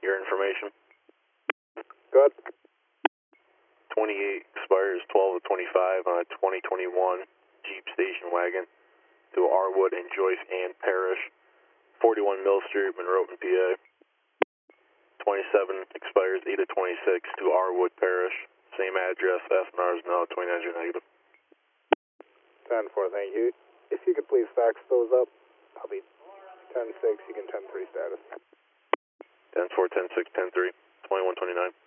your information. Good. 28 expires 12 of 25 on a 2021 Jeep station wagon to Arwood and Joyce Ann Parrish, 41 Mill Street, Monroe, PA. 27 expires 8 of 26 to Arwood Parish, same address, SNRs now 29 negative. 10-4, thank you. If you could please fax those up, I'll be 10-6, you can 10-3 status. 10-4, 10-6, 10-3, 2129.